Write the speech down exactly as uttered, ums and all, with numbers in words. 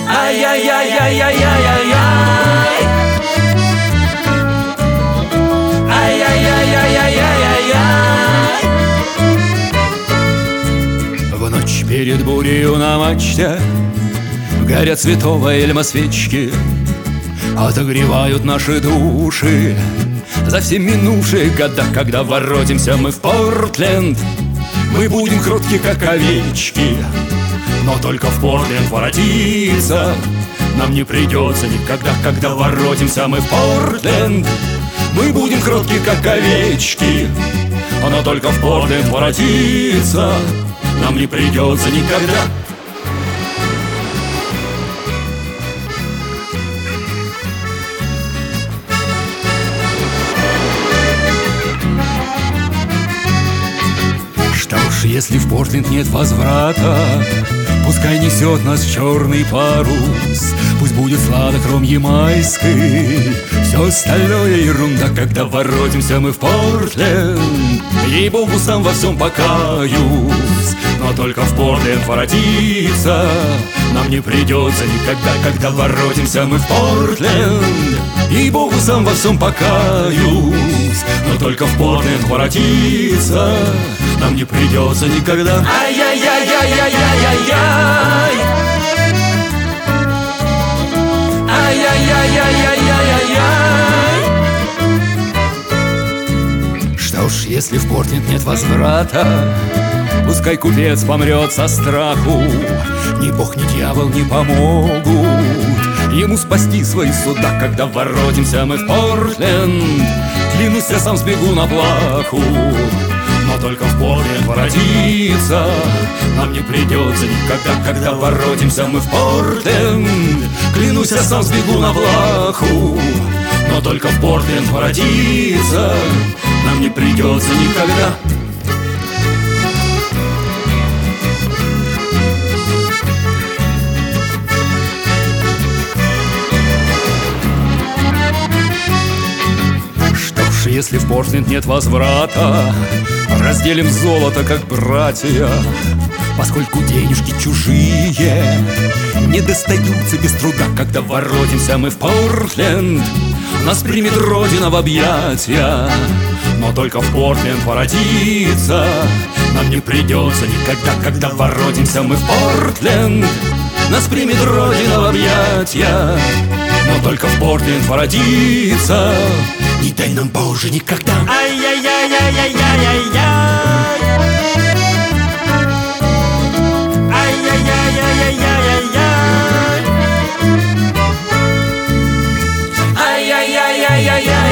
Ай-яй-яй-яй-яй-яй-яй. Ай-яй-яй-яй-яй-яй-яй. В ночь перед бурею на мачте горят цветовые эльма свечки, отогревают наши души за все минувшие года. Когда воротимся мы в Портленд, мы будем кротки, как овечки, но только в Портленд воротиться нам не придется никогда. Когда воротимся мы в Портленд, мы будем кротки, как овечки, но только в Портленд воротиться нам не придется никогда. Что уж, если в Портленд нет возврата, пускай несет нас черный парус, пусть будет сладок ром ямайский, все остальное ерунда. Когда воротимся мы в Портленд, ей-богу, сам во всем покаюсь, но только в Портленд воротиться нам не придется никогда. Когда воротимся мы в Портленд, ей-богу, сам во всем покаюсь, но только в Портленд воротиться нам не придется никогда. Ай-яй-яй-яй-яй-яй-яй. Ай-яй-яй-яй-яй-яй. Что ж, если в Портленд нет возврата, пускай купец помрет со страху, ни бог, ни дьявол не помогут ему спасти свои суда. Когда воротимся мы в Портленд, клянусь, я сам сбегу на плаху, но только в Портленд воротиться нам не придется никогда. Когда воротимся мы в Портленд, клянусь, я сам сбегу на плаху, но только в Портленд воротиться нам не придется никогда. Если в Портленд нет возврата, разделим золото, как братья, поскольку денежки чужие не достаются без труда. Когда воротимся мы в Портленд, нас примет Родина в объятия, но только в Портленд воротиться нам не придется никогда. Когда воротимся мы в Портленд, нас примет Родина в объятия, но только в Портленд воротиться не дай нам, Боже, никогда. Ай-яй-яй-яй-яй-яй-яй. Ай-яй-яй-яй-яй-яй. Ай-яй-яй-яй-яй-яй.